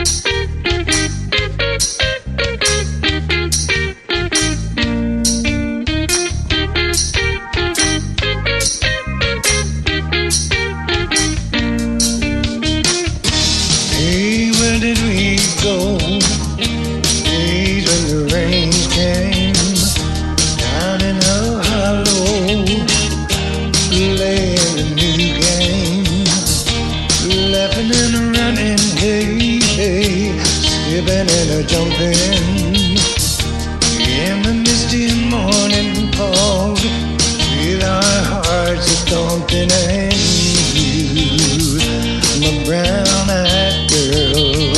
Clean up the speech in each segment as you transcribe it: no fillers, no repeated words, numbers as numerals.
Hey, where did we go? Days when the rain came down in a hollow, playing a new game, laughing and running, hey, hey, skipping and a jumping in the misty morning fog, with our hearts a thumping, and you, my brown-eyed girl,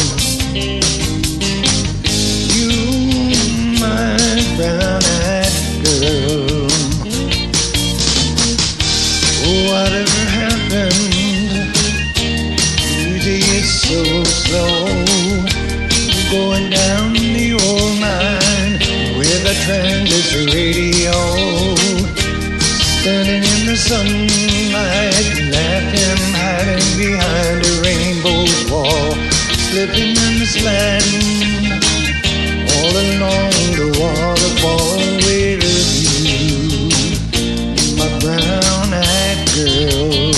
you, my brown-eyed girl. Whatever happened? Beauty is so slow, going down the old mine with a transistor radio, standing in the sunlight, laughing, hiding behind a rainbow's wall, slipping and sliding all along the waterfall with you, my brown-eyed girl.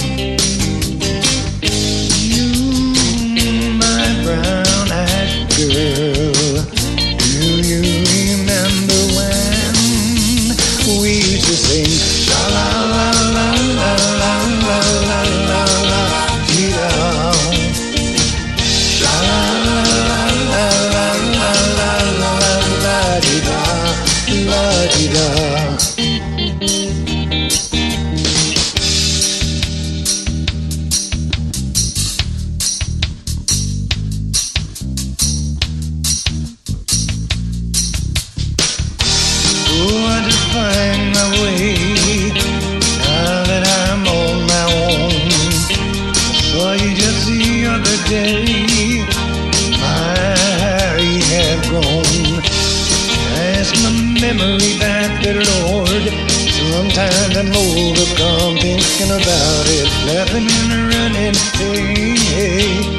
You, my brown-eyed girl. Do you remember when we used to sing sha la la la la la la la la la dee da, sha la la la la la la la la dee da, la dee da. Oh, I just find my way now that I'm on my own. Saw you just the other day, my hair you have grown. I ask my memory back there, Lord. Sometimes I'm overcome thinking about it, laughing and running, hey, hey,